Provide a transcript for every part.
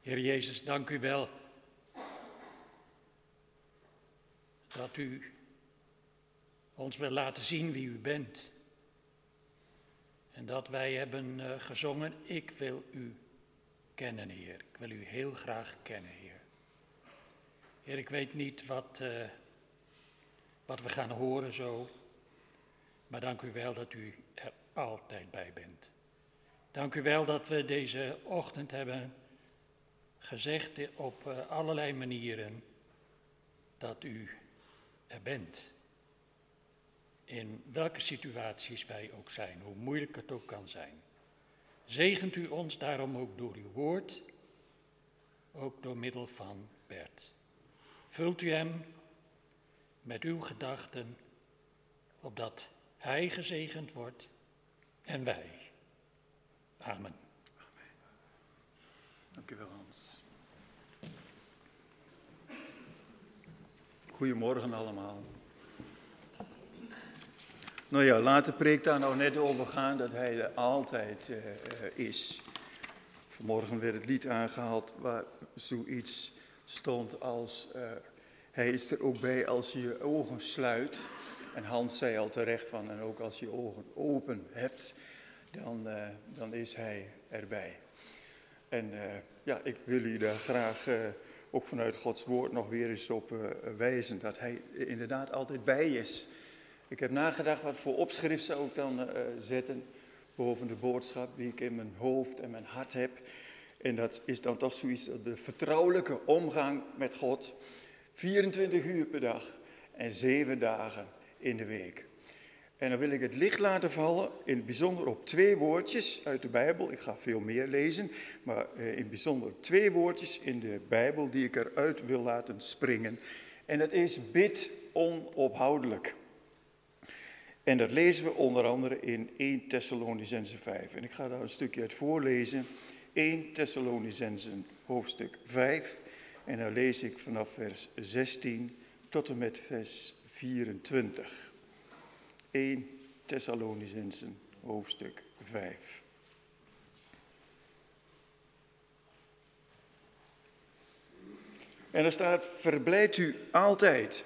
Heer Jezus, dank u wel dat u ons wil laten zien wie u bent. En dat wij hebben gezongen, ik wil u kennen, Heer. Ik wil u heel graag kennen, Heer. Heer, ik weet niet wat we gaan horen zo, maar dank u wel dat u er altijd bij bent. Dank u wel dat we deze ochtend hebben gezegd op allerlei manieren dat u er bent. In welke situaties wij ook zijn, hoe moeilijk het ook kan zijn. Zegent u ons daarom ook door uw woord, ook door middel van Bert. Vult u hem met uw gedachten, opdat hij gezegend wordt en wij. Amen. Dank u wel, Hans. Goedemorgen allemaal. Nou ja, laat de preek daar nou net over gaan dat hij er altijd is. Vanmorgen werd het lied aangehaald waar zoiets stond als hij is er ook bij als je je ogen sluit. En Hans zei al terecht van en ook als je ogen open hebt, dan is hij erbij. En ja, ik wil u daar graag ook vanuit Gods woord nog weer eens op wijzen dat hij inderdaad altijd bij is. Ik heb nagedacht wat voor opschrift zou ik dan zetten boven de boodschap die ik in mijn hoofd en mijn hart heb. En dat is dan toch zoiets, de vertrouwelijke omgang met God. 24 uur per dag en 7 dagen in de week. En dan wil ik het licht laten vallen, in het bijzonder op 2 woordjes uit de Bijbel. Ik ga veel meer lezen, maar in het bijzonder 2 woordjes in de Bijbel die ik eruit wil laten springen. En dat is bid onophoudelijk. En dat lezen we onder andere in 1 Thessalonicenzen 5. En ik ga daar een stukje uit voorlezen. 1 Thessalonicenzen hoofdstuk 5. En dan lees ik vanaf vers 16 tot en met vers 24. 1 Thessalonicenzen hoofdstuk 5. En er staat, verblijd u altijd.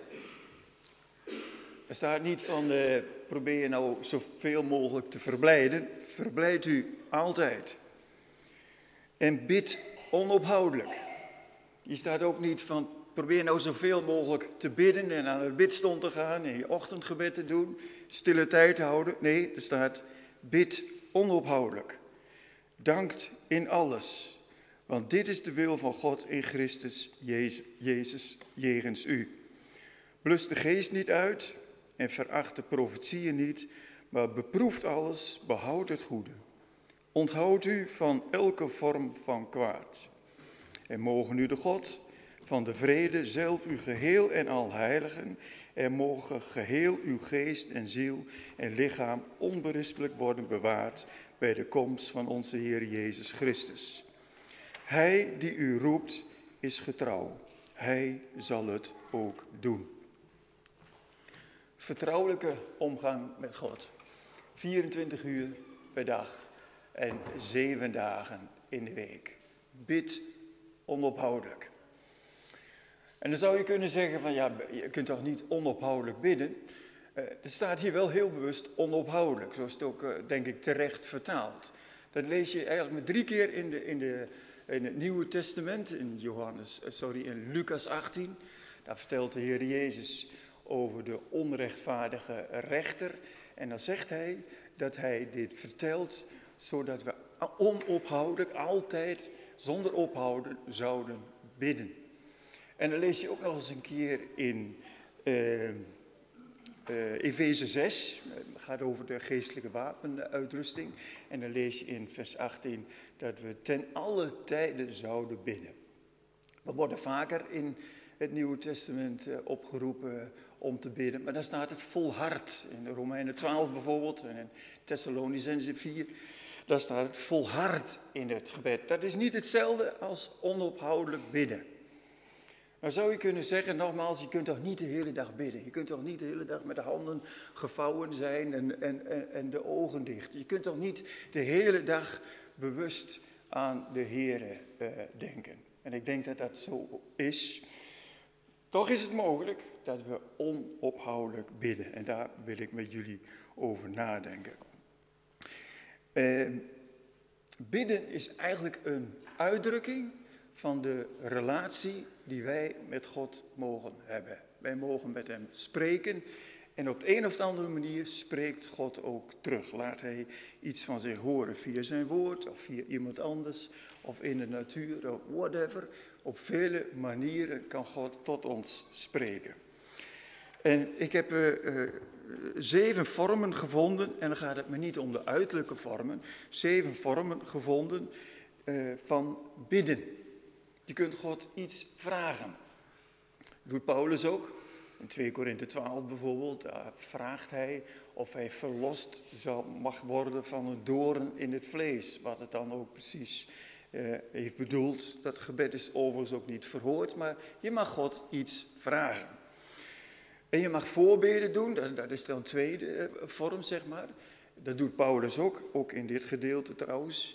Er staat niet van, probeer je nou zoveel mogelijk te verblijden. Verblijd u altijd. En bid onophoudelijk. Hier staat ook niet van, probeer nou zoveel mogelijk te bidden en aan het bidstond te gaan en je ochtendgebed te doen, stille tijd te houden. Nee, er staat, bid onophoudelijk. Dankt in alles, want dit is de wil van God in Christus Jezus jegens u. Blus de geest niet uit en veracht de profetieën niet, maar beproeft alles, behoud het goede. Onthoud u van elke vorm van kwaad. En mogen u de God van de vrede zelf u geheel en al heiligen, en mogen geheel uw geest en ziel en lichaam onberispelijk worden bewaard bij de komst van onze Heer Jezus Christus. Hij die u roept is getrouw. Hij zal het ook doen. Vertrouwelijke omgang met God. 24 uur per dag en 7 dagen in de week. Bid onophoudelijk. En dan zou je kunnen zeggen van ja, je kunt toch niet onophoudelijk bidden. Er staat hier wel heel bewust onophoudelijk, zoals het ook denk ik terecht vertaald. Dat lees je eigenlijk met 3 keer in het Nieuwe Testament, in Lucas 18. Daar vertelt de Heer Jezus over de onrechtvaardige rechter. En dan zegt hij dat hij dit vertelt, zodat we onophoudelijk, altijd, zonder ophouden, zouden bidden. En dan lees je ook nog eens een keer in Efeze 6, het gaat over de geestelijke wapenuitrusting. En dan lees je in vers 18 dat we ten alle tijden zouden bidden. We worden vaker in het Nieuwe Testament opgeroepen om te bidden, maar dan staat het volhard. In Romeinen 12 bijvoorbeeld en in Thessalonicenzen 4, daar staat het volhard in het gebed. Dat is niet hetzelfde als onophoudelijk bidden. Nou zou je kunnen zeggen, nogmaals, je kunt toch niet de hele dag bidden. Je kunt toch niet de hele dag met de handen gevouwen zijn en de ogen dicht. Je kunt toch niet de hele dag bewust aan de Heere denken. En ik denk dat dat zo is. Toch is het mogelijk dat we onophoudelijk bidden. En daar wil ik met jullie over nadenken. Bidden is eigenlijk een uitdrukking van de relatie die wij met God mogen hebben. Wij mogen met hem spreken en op de een of andere manier spreekt God ook terug. Laat hij iets van zich horen via zijn woord of via iemand anders of in de natuur of whatever. Op vele manieren kan God tot ons spreken. En ik heb 7 vormen gevonden, en dan gaat het me niet om de uiterlijke vormen, 7 vormen gevonden van bidden. Je kunt God iets vragen. Dat doet Paulus ook. In 2 Korinthe 12 bijvoorbeeld, daar vraagt hij of hij verlost mag worden van een doorn in het vlees. Wat het dan ook precies heeft bedoeld. Dat gebed is overigens ook niet verhoord, maar je mag God iets vragen. En je mag voorbeden doen, dat is dan een tweede vorm, zeg maar. Dat doet Paulus ook in dit gedeelte trouwens.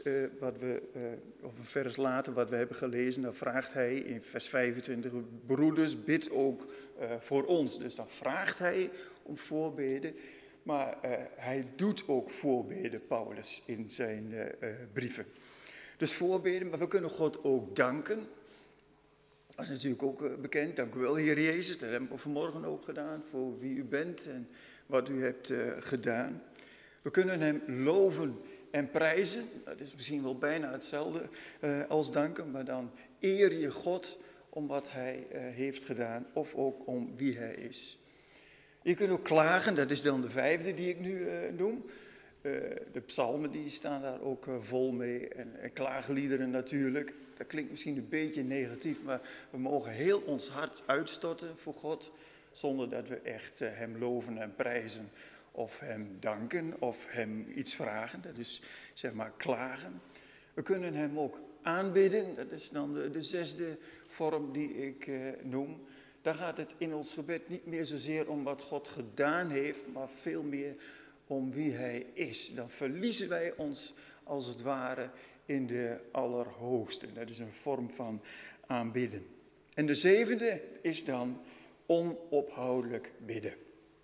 Of een vers later, wat we hebben gelezen, dan vraagt hij in vers 25, broeders, bid ook voor ons. Dus dan vraagt hij om voorbeden, maar hij doet ook voorbeden, Paulus, in zijn brieven. Dus voorbeden, maar we kunnen God ook danken. Dat is natuurlijk ook bekend. Dank u wel, Heer Jezus. Dat hebben we vanmorgen ook gedaan, voor wie u bent en wat u hebt gedaan. We kunnen hem loven en prijzen. Dat is misschien wel bijna hetzelfde als danken, maar dan eer je God om wat hij heeft gedaan of ook om wie hij is. Je kunt ook klagen, dat is dan de 5e die ik nu noem. De psalmen die staan daar ook vol mee en klaagliederen natuurlijk. Dat klinkt misschien een beetje negatief, maar we mogen heel ons hart uitstorten voor God, zonder dat we echt hem loven en prijzen of hem danken of hem iets vragen. Dat is zeg maar klagen. We kunnen hem ook aanbidden, dat is dan de 6e vorm die ik noem. Dan gaat het in ons gebed niet meer zozeer om wat God gedaan heeft, maar veel meer om wie hij is. Dan verliezen wij ons als het ware in de Allerhoogste. Dat is een vorm van aanbidden. En de 7e is dan onophoudelijk bidden.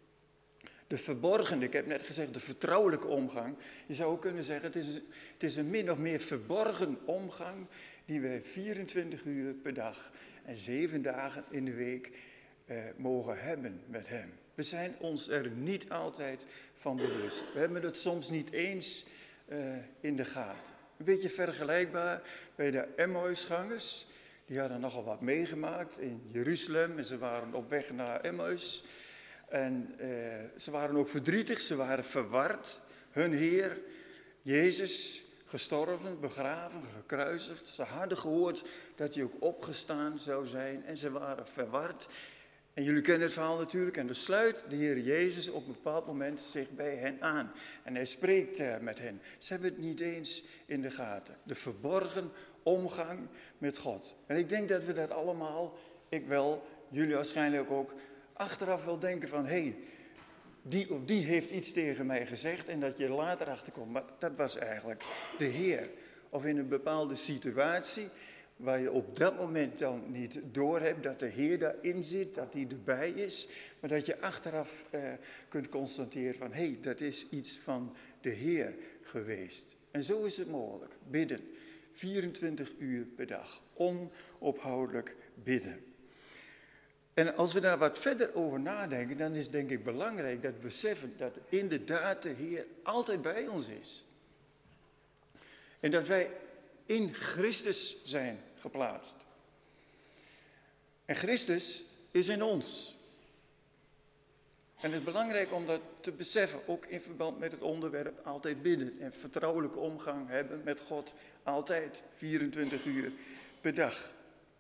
De verborgen, ik heb net gezegd de vertrouwelijke omgang. Je zou ook kunnen zeggen, het is een min of meer verborgen omgang die wij 24 uur per dag en 7 dagen in de week mogen hebben met hem. We zijn ons er niet altijd van bewust. We hebben het soms niet eens in de gaten. Een beetje vergelijkbaar bij de Emmausgangers. Die hadden nogal wat meegemaakt in Jeruzalem en ze waren op weg naar Emmaus. En ze waren ook verdrietig, ze waren verward. Hun Heer, Jezus, gestorven, begraven, gekruisigd. Ze hadden gehoord dat hij ook opgestaan zou zijn en ze waren verward. En jullie kennen het verhaal natuurlijk. En dan sluit de Heer Jezus op een bepaald moment zich bij hen aan. En hij spreekt met hen. Ze hebben het niet eens in de gaten. De verborgen omgang met God. En ik denk dat we dat allemaal, ik wel, jullie waarschijnlijk ook, achteraf wel denken van, hé, die of die heeft iets tegen mij gezegd en dat je later achterkomt. Maar dat was eigenlijk de Heer. Of in een bepaalde situatie waar je op dat moment dan niet doorhebt dat de Heer daarin zit, dat hij erbij is. Maar dat je achteraf kunt constateren van, hé, dat is iets van de Heer geweest. En zo is het mogelijk. Bidden. 24 uur per dag. Onophoudelijk bidden. En als we daar wat verder over nadenken, dan is het denk ik belangrijk dat we beseffen dat inderdaad de Heer altijd bij ons is. En dat wij in Christus zijn geplaatst. En Christus is in ons. En het is belangrijk om dat te beseffen, ook in verband met het onderwerp altijd bidden en vertrouwelijke omgang hebben met God, altijd 24 uur per dag.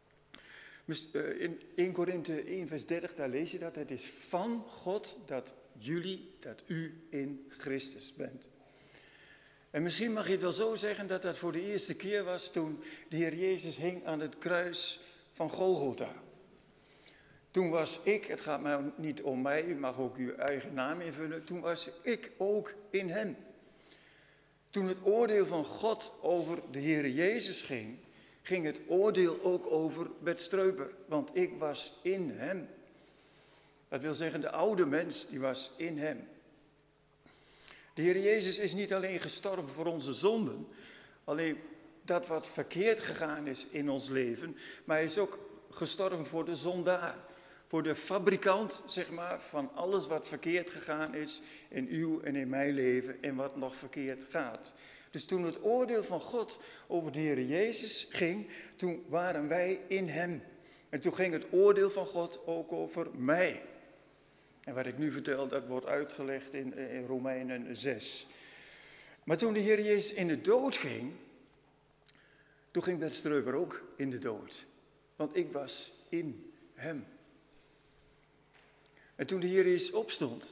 In 1 Korinthe 1 vers 30, daar lees je dat. Het is van God dat u in Christus bent. En misschien mag je het wel zo zeggen dat dat voor de eerste keer was toen de Heer Jezus hing aan het kruis van Golgotha. Toen was ik, het gaat maar niet om mij, u mag ook uw eigen naam invullen, toen was ik ook in hem. Toen het oordeel van God over de Heer Jezus ging, ging het oordeel ook over Bert Streuper, want ik was in hem. Dat wil zeggen, de oude mens, die was in hem. De Heer Jezus is niet alleen gestorven voor onze zonden, alleen dat wat verkeerd gegaan is in ons leven, maar hij is ook gestorven voor de zondaar. Voor de fabrikant, zeg maar, van alles wat verkeerd gegaan is in uw en in mijn leven en wat nog verkeerd gaat. Dus toen het oordeel van God over de Heer Jezus ging, toen waren wij in hem. En toen ging het oordeel van God ook over mij. En wat ik nu vertel, dat wordt uitgelegd in Romeinen 6. Maar toen de Heer Jezus in de dood ging, toen ging Bert Streuper ook in de dood. Want ik was in hem. En toen de Heer Jezus opstond,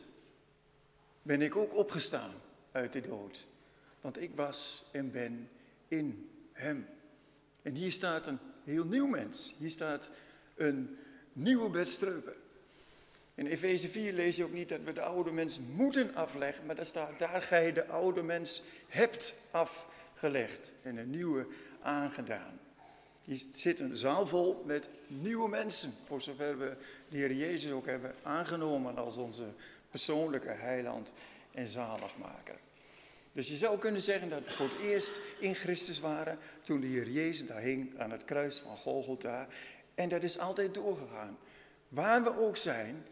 ben ik ook opgestaan uit de dood. Want ik was en ben in hem. En hier staat een heel nieuw mens. Hier staat een nieuwe Bert Streuper. In Efeze 4 lees je ook niet dat we de oude mens moeten afleggen, maar daar staat, daar gij de oude mens hebt afgelegd en een nieuwe aangedaan. Hier zit een zaal vol met nieuwe mensen, voor zover we de Heer Jezus ook hebben aangenomen als onze persoonlijke heiland en zaligmaker. Dus je zou kunnen zeggen dat we voor het eerst in Christus waren toen de Heer Jezus daar hing aan het kruis van Golgotha. En dat is altijd doorgegaan. Waar we ook zijn,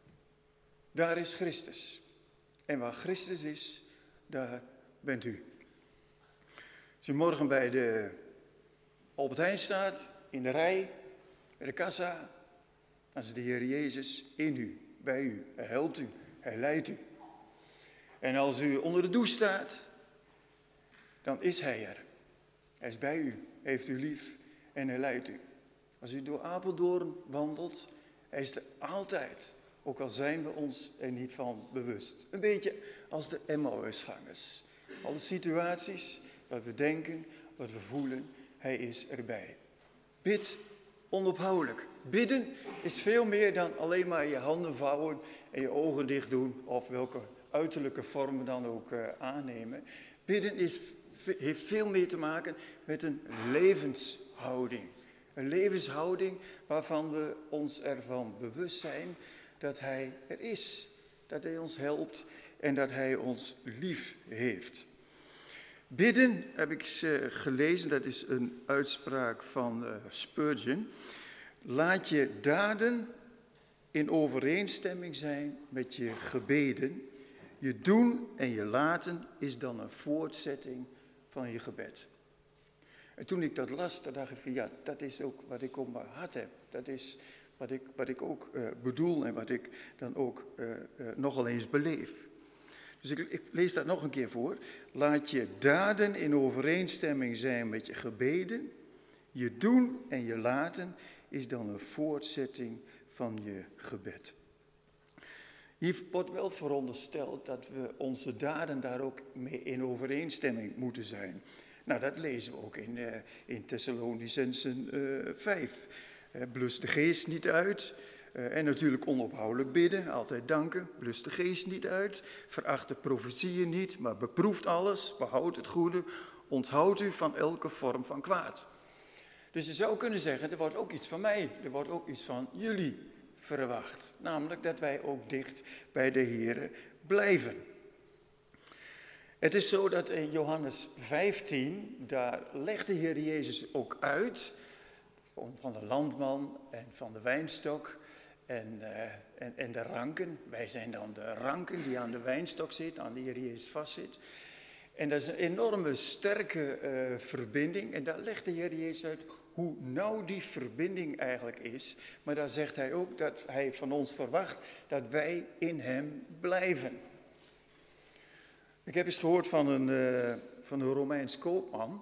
daar is Christus. En waar Christus is, daar bent u. Als u morgen bij de Albert Heijn staat, in de rij, bij de kassa, dan is de Heer Jezus in u, bij u. Hij helpt u, hij leidt u. En als u onder de douche staat, dan is hij er. Hij is bij u, heeft u lief en hij leidt u. Als u door Apeldoorn wandelt, hij is er altijd. Ook al zijn we ons er niet van bewust. Een beetje als de Emmausgangers. Alle situaties, wat we denken, wat we voelen, hij is erbij. Bid onophoudelijk. Bidden is veel meer dan alleen maar je handen vouwen en je ogen dicht doen. Of welke uiterlijke vormen dan ook aannemen. Bidden heeft veel meer te maken met een levenshouding. Een levenshouding waarvan we ons ervan bewust zijn dat hij er is. Dat hij ons helpt en dat hij ons lief heeft. Bidden, heb ik gelezen, dat is een uitspraak van Spurgeon. Laat je daden in overeenstemming zijn met je gebeden. Je doen en je laten is dan een voortzetting van je gebed. En toen ik dat las, dan dacht ik van ja, dat is ook wat ik op mijn hart heb. Dat is wat ik ook bedoel en wat ik dan ook nogal eens beleef. Dus ik lees dat nog een keer voor. Laat je daden in overeenstemming zijn met je gebeden. Je doen en je laten is dan een voortzetting van je gebed. Hier wordt wel verondersteld dat we onze daden daar ook mee in overeenstemming moeten zijn. Nou, dat lezen we ook in Thessalonicenzen 5. Blus de geest niet uit. En natuurlijk onophoudelijk bidden, altijd danken. Blus de geest niet uit. Veracht de profetieën niet, maar beproeft alles. Behoud het goede. Onthoud u van elke vorm van kwaad. Dus je zou kunnen zeggen, er wordt ook iets van mij. Er wordt ook iets van jullie verwacht. Namelijk dat wij ook dicht bij de Here blijven. Het is zo dat in Johannes 15, daar legt de Heer Jezus ook uit van de landman en van de wijnstok en de ranken. Wij zijn dan de ranken die aan de wijnstok zitten, aan de Heer Jezus vastzit. En dat is een enorme sterke verbinding. En daar legt de Heer Jezus uit hoe nauw die verbinding eigenlijk is. Maar daar zegt hij ook dat hij van ons verwacht dat wij in hem blijven. Ik heb eens gehoord van een Romeins koopman.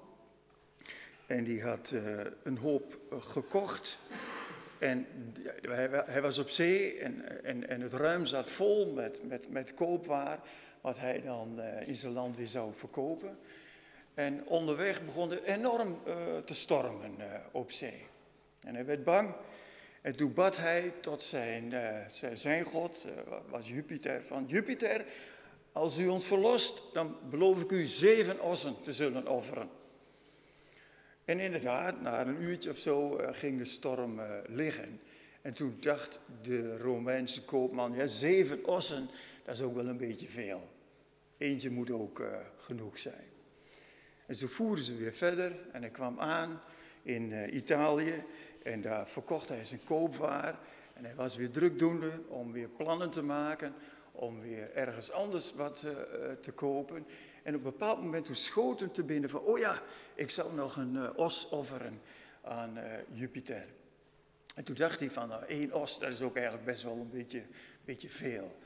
En die had een hoop gekocht. En hij was op zee en het ruim zat vol met koopwaar. Wat hij dan in zijn land weer zou verkopen. En onderweg begon het enorm te stormen op zee. En hij werd bang. En toen bad hij tot zijn god, was Jupiter, van Jupiter, als u ons verlost, dan beloof ik u 7 ossen te zullen offeren. En inderdaad, na een uurtje of zo ging de storm liggen. En toen dacht de Romeinse koopman, ja, 7 ossen, dat is ook wel een beetje veel. Eentje moet ook genoeg zijn. En zo voeren ze weer verder en hij kwam aan in Italië en daar verkocht hij zijn koopwaar. En hij was weer drukdoende om weer plannen te maken, om weer ergens anders wat te kopen. En op een bepaald moment toen schoot hem te binnen van, oh ja, ik zou nog een os offeren aan Jupiter. En toen dacht hij van, nou, 1 os, dat is ook eigenlijk best wel een beetje veel.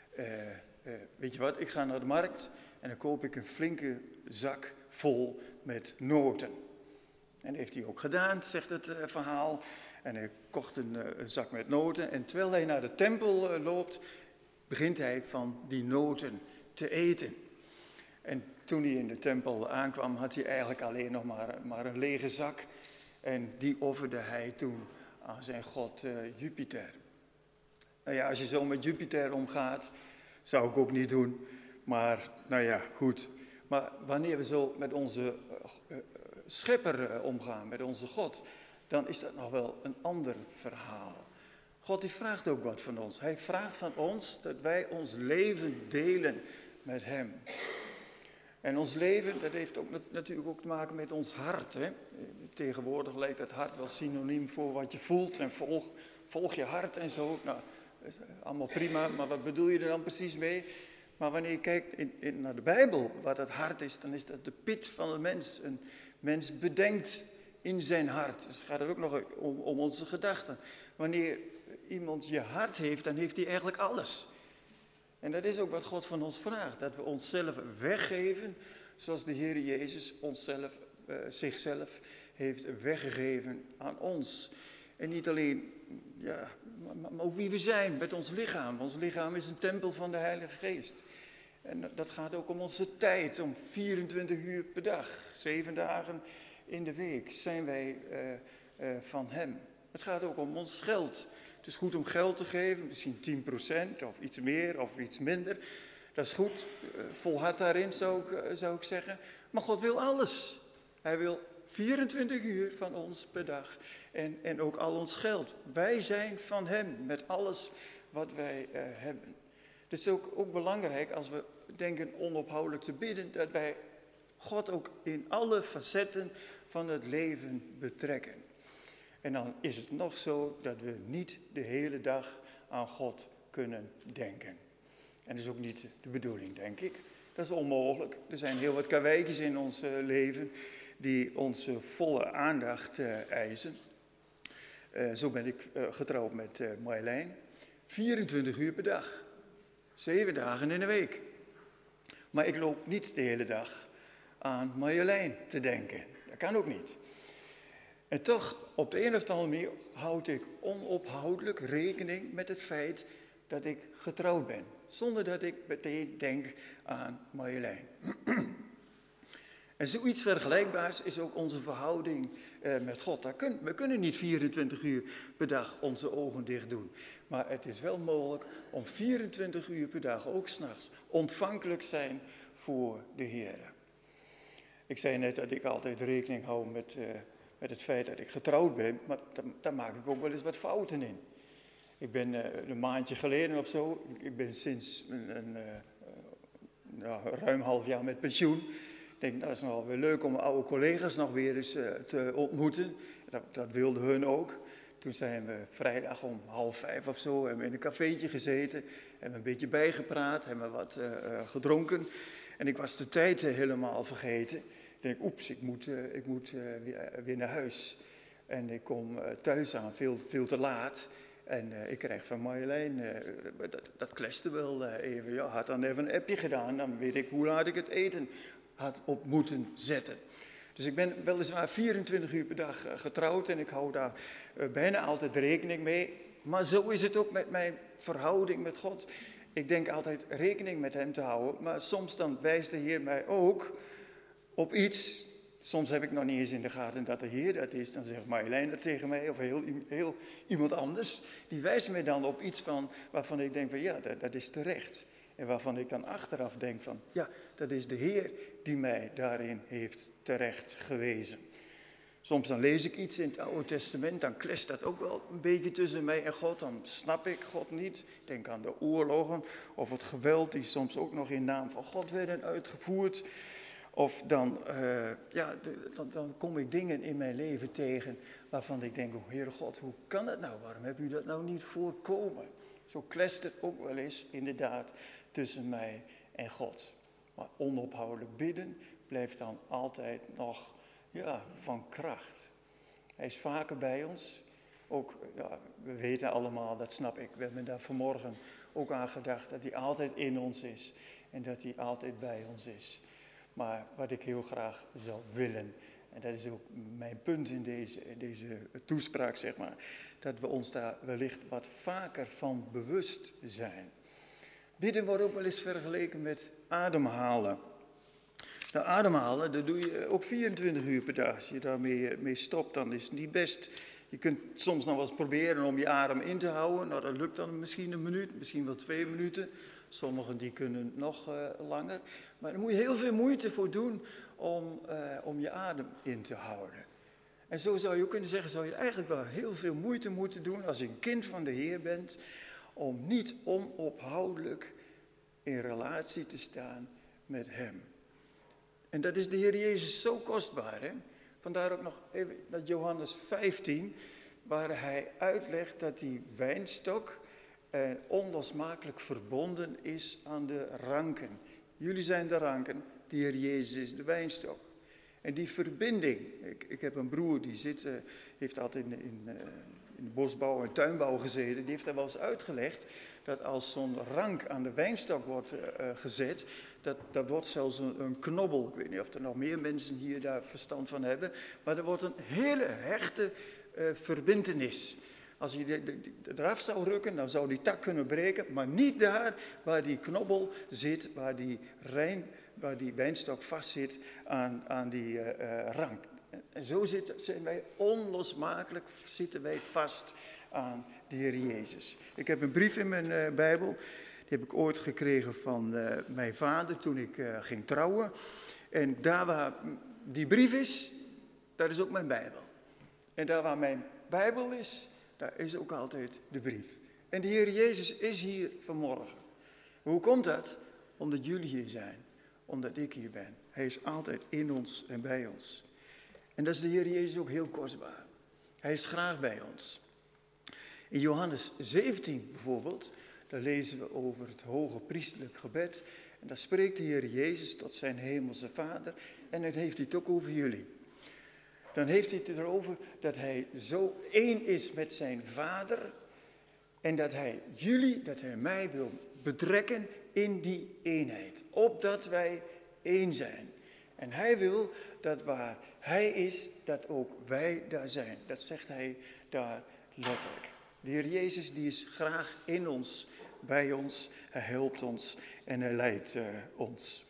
Weet je wat, ik ga naar de markt en dan koop ik een flinke zak vol met noten. En dat heeft hij ook gedaan, zegt het verhaal. En hij kocht een zak met noten. En terwijl hij naar de tempel loopt, begint hij van die noten te eten. En toen hij in de tempel aankwam, had hij eigenlijk alleen nog maar een lege zak. En die offerde hij toen aan zijn god Jupiter. Nou ja, als je zo met Jupiter omgaat, zou ik ook niet doen. Maar nou ja, goed. Maar wanneer we zo met onze schepper omgaan, met onze God, dan is dat nog wel een ander verhaal. God die vraagt ook wat van ons. Hij vraagt van ons dat wij ons leven delen met hem. En ons leven, dat heeft ook natuurlijk ook te maken met ons hart. Hè? Tegenwoordig lijkt het hart wel synoniem voor wat je voelt en volg je hart en zo. Nou, dat is allemaal prima, maar wat bedoel je er dan precies mee? Maar wanneer je kijkt naar de Bijbel, wat het hart is, dan is dat de pit van de mens. Een mens bedenkt in zijn hart. Dus gaat het ook nog om onze gedachten. Wanneer iemand je hart heeft, dan heeft hij eigenlijk alles. En dat is ook wat God van ons vraagt. Dat we onszelf weggeven, zoals de Heer Jezus zichzelf heeft weggegeven aan ons. En niet alleen, ja, maar ook wie we zijn met ons lichaam. Ons lichaam is een tempel van de Heilige Geest. En dat gaat ook om onze tijd, om 24 uur per dag, 7 dagen in de week zijn wij van hem. Het gaat ook om ons geld. Het is goed om geld te geven, misschien 10% of iets meer of iets minder. Dat is goed, volhard daarin zou ik zeggen. Maar God wil alles. Hij wil 24 uur van ons per dag en ook al ons geld. Wij zijn van hem met alles wat wij hebben. Het is ook belangrijk als we denken onophoudelijk te bidden, dat wij God ook in alle facetten van het leven betrekken. En dan is het nog zo dat we niet de hele dag aan God kunnen denken. En dat is ook niet de bedoeling, denk ik. Dat is onmogelijk. Er zijn heel wat karweitjes in ons leven die onze volle aandacht eisen. Zo ben ik getrouwd met Marjolein. 24 uur per dag. 7 dagen in de week. Maar ik loop niet de hele dag aan Marjolein te denken. Dat kan ook niet. En toch, op de een of andere manier houd ik onophoudelijk rekening met het feit dat ik getrouwd ben. Zonder dat ik meteen denk aan Marjolein. En zoiets vergelijkbaars is ook onze verhouding met God. We kunnen niet 24 uur per dag onze ogen dicht doen. Maar het is wel mogelijk om 24 uur per dag, ook 's nachts, ontvankelijk zijn voor de Heer. Ik zei net dat ik altijd rekening hou met het feit dat ik getrouwd ben, maar daar maak ik ook wel eens wat fouten in. Ik ben een maandje geleden of zo, ik ben sinds ruim half jaar met pensioen. Ik denk, dat is nog wel weer leuk om mijn oude collega's nog weer eens te ontmoeten. Dat wilden hun ook. Toen zijn we vrijdag om 4:30 of zo, hebben we in een cafeetje gezeten, hebben een beetje bijgepraat, hebben wat gedronken. En ik was de tijd helemaal vergeten. Ik denk, oeps, ik moet weer naar huis. En ik kom thuis aan veel te laat. En ik krijg van Marjolein, dat kletste wel even. Ja, had dan even een appje gedaan, dan weet ik hoe laat ik het eten had op moeten zetten. Dus ik ben weliswaar 24 uur per dag getrouwd en ik hou daar bijna altijd rekening mee. Maar zo is het ook met mijn verhouding met God. Ik denk altijd rekening met hem te houden, maar soms dan wijst de Heer mij ook op iets. Soms heb ik nog niet eens in de gaten dat de Heer dat is. Dan zegt Marjolein dat tegen mij of heel iemand anders. Die wijst mij dan op iets waarvan ik denk van ja, dat is terecht. En waarvan ik dan achteraf denk van ja, dat is de Heer die mij daarin heeft terecht gewezen. Soms dan lees ik iets in het Oude Testament, dan klest dat ook wel een beetje tussen mij en God. Dan snap ik God niet. Ik denk aan de oorlogen of het geweld die soms ook nog in naam van God werden uitgevoerd. Of dan kom ik dingen in mijn leven tegen waarvan ik denk, oh Heere God, hoe kan het nou? Waarom heb u dat nou niet voorkomen? Zo klest het ook wel eens inderdaad tussen mij en God. Maar onophoudelijk bidden blijft dan altijd nog van kracht. Hij is vaker bij ons. Ook, we weten allemaal, dat snap ik. We hebben daar vanmorgen ook aan gedacht dat hij altijd in ons is. En dat hij altijd bij ons is. Maar wat ik heel graag zou willen, en dat is ook mijn punt in deze toespraak, zeg maar, dat we ons daar wellicht wat vaker van bewust zijn. Bidden wordt ook wel eens vergeleken met ademhalen. Nou, ademhalen, dat doe je ook 24 uur per dag. Als je daarmee stopt, dan is het niet best. Je kunt soms nog wel eens proberen om je adem in te houden. Nou, dat lukt dan misschien een minuut, misschien wel 2 minuten. Sommigen die kunnen nog langer. Maar daar moet je heel veel moeite voor doen om je adem in te houden. En zo zou je ook kunnen zeggen, zou je eigenlijk wel heel veel moeite moeten doen als je een kind van de Heer bent, om niet onophoudelijk in relatie te staan met Hem. En dat is de Heer Jezus zo kostbaar. Hè? Vandaar ook nog even dat Johannes 15, waar hij uitlegt dat die wijnstok onlosmakelijk verbonden is aan de ranken. Jullie zijn de ranken, de Heer Jezus is de wijnstok. En die verbinding, ik heb een broer die heeft altijd in bosbouw en tuinbouw gezeten, die heeft daar wel eens uitgelegd dat als zo'n rank aan de wijnstok wordt gezet, dat wordt zelfs een knobbel. Ik weet niet of er nog meer mensen hier daar verstand van hebben, maar er wordt een hele hechte verbintenis. Als je eraf zou rukken, dan zou die tak kunnen breken, maar niet daar waar die knobbel zit, waar die wijnstok vastzit aan die rank. En zo zijn wij onlosmakelijk zitten wij vast aan de Heer Jezus. Ik heb een brief in mijn Bijbel, die heb ik ooit gekregen van mijn vader toen ik ging trouwen. En daar waar die brief is, daar is ook mijn Bijbel. En daar waar mijn Bijbel is, daar is ook altijd de brief. En de Heer Jezus is hier vanmorgen. Hoe komt dat? Omdat jullie hier zijn. Omdat ik hier ben. Hij is altijd in ons en bij ons. En dat is de Heer Jezus ook heel kostbaar. Hij is graag bij ons. In Johannes 17 bijvoorbeeld, daar lezen we over het hoge priestelijk gebed. En daar spreekt de Heer Jezus tot zijn hemelse Vader. En dan heeft hij het ook over jullie. Dan heeft hij het erover dat hij zo één is met zijn Vader. En dat hij mij wil betrekken in die eenheid. Opdat wij één zijn. En hij wil dat waar hij is, dat ook wij daar zijn. Dat zegt hij daar letterlijk. De Heer Jezus die is graag in ons, bij ons. Hij helpt ons en hij leidt ons.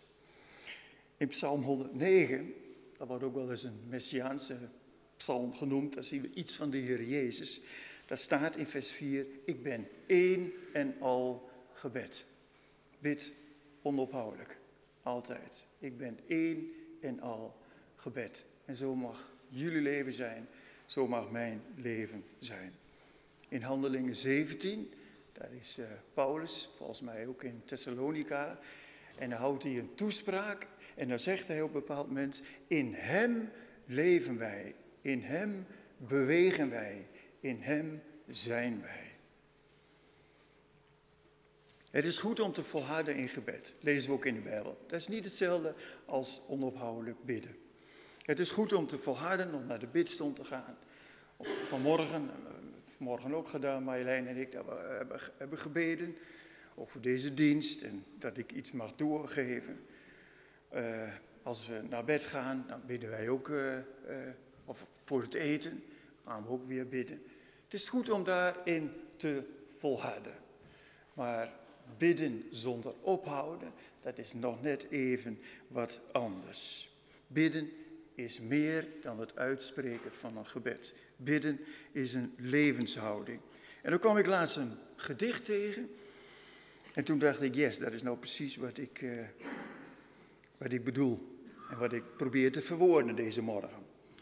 In Psalm 109, dat wordt ook wel eens een Messiaanse psalm genoemd. Daar zien we iets van de Heer Jezus. Daar staat in vers 4, ik ben één en al gebed. Bid onophoudelijk, altijd. Ik ben één en al gebed. En zo mag jullie leven zijn, zo mag mijn leven zijn. In Handelingen 17, daar is Paulus, volgens mij ook in Thessalonica. En dan houdt hij een toespraak en dan zegt hij op een bepaald moment, in hem leven wij, in hem bewegen wij, in hem zijn wij. Het is goed om te volharden in gebed, lezen we ook in de Bijbel. Dat is niet hetzelfde als onophoudelijk bidden. Het is goed om te volharden, om naar de bidstond te gaan. Vanmorgen ook gedaan, Marjolein en ik, dat we hebben gebeden over deze dienst en dat ik iets mag doorgeven. Als we naar bed gaan, dan bidden wij ook, of voor het eten, gaan we ook weer bidden. Het is goed om daarin te volharden. Maar bidden zonder ophouden, dat is nog net even wat anders. Bidden is meer dan het uitspreken van een gebed. Bidden is een levenshouding. En dan kwam ik laatst een gedicht tegen. En toen dacht ik, yes, dat is nou precies wat ik bedoel. En wat ik probeer te verwoorden deze morgen.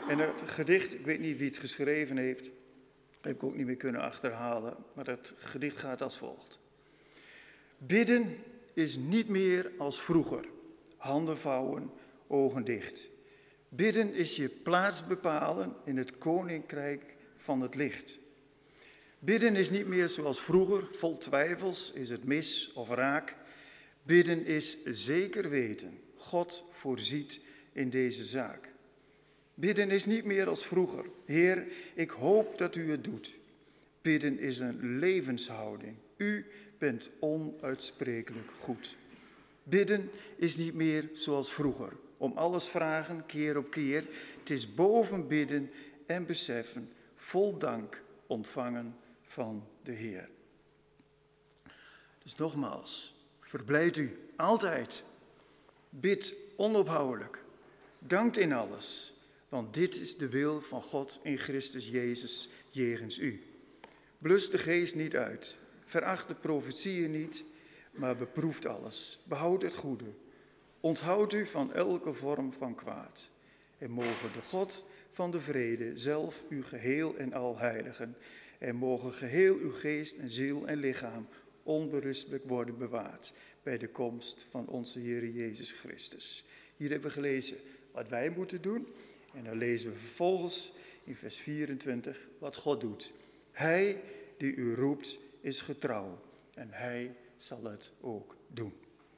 En het gedicht, ik weet niet wie het geschreven heeft, heb ik ook niet meer kunnen achterhalen, maar het gedicht gaat als volgt. Bidden is niet meer als vroeger, handen vouwen, ogen dicht. Bidden is je plaats bepalen in het koninkrijk van het licht. Bidden is niet meer zoals vroeger, vol twijfels, is het mis of raak. Bidden is zeker weten, God voorziet in deze zaak. Bidden is niet meer als vroeger, Heer, ik hoop dat u het doet. Bidden is een levenshouding, u bent onuitsprekelijk goed. Bidden is niet meer zoals vroeger, om alles vragen, keer op keer. Het is boven bidden en beseffen, vol dank ontvangen van de Heer. Dus nogmaals, verblijd u altijd. Bid onophoudelijk. Dankt in alles, want dit is de wil van God in Christus Jezus jegens u. Blus de geest niet uit, veracht de profetieën niet, maar beproeft alles. Behoud het goede. Onthoud u van elke vorm van kwaad. En mogen de God van de vrede zelf u geheel en al heiligen. En mogen geheel uw geest en ziel en lichaam onberispelijk worden bewaard bij de komst van onze Heer Jezus Christus. Hier hebben we gelezen wat wij moeten doen. En dan lezen we vervolgens in vers 24 wat God doet. Hij die u roept is getrouw en hij zal het ook doen.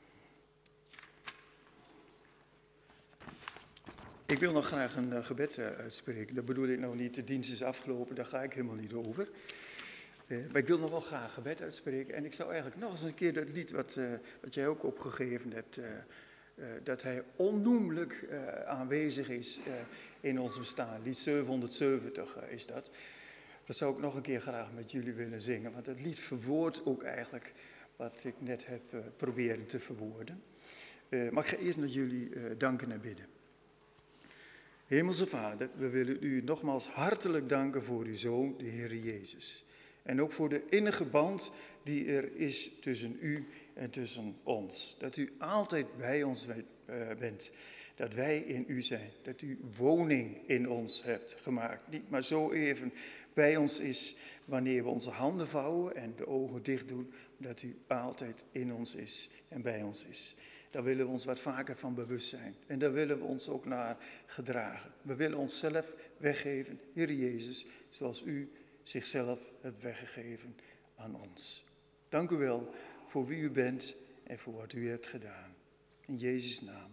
Ik wil nog graag een gebed uitspreken. Dat bedoel ik nou niet, de dienst is afgelopen, daar ga ik helemaal niet over. Maar ik wil nog wel graag gebed uitspreken. En ik zou eigenlijk nog eens een keer dat lied wat jij ook opgegeven hebt, dat hij onnoemelijk aanwezig is in ons bestaan. Lied 770 is dat. Dat zou ik nog een keer graag met jullie willen zingen. Want het lied verwoordt ook eigenlijk wat ik net heb proberen te verwoorden. Maar ik ga eerst met jullie danken en bidden. Hemelse Vader, we willen u nogmaals hartelijk danken voor uw Zoon, de Heer Jezus. En ook voor de innige band die er is tussen u en tussen ons. Dat u altijd bij ons bent. Dat wij in u zijn. Dat u woning in ons hebt gemaakt. Niet maar zo even bij ons is wanneer we onze handen vouwen en de ogen dicht doen. Dat u altijd in ons is en bij ons is. Daar willen we ons wat vaker van bewust zijn. En daar willen we ons ook naar gedragen. We willen onszelf weggeven, Heer Jezus, zoals u zichzelf hebt weggegeven aan ons. Dank u wel voor wie u bent en voor wat u hebt gedaan. In Jezus' naam.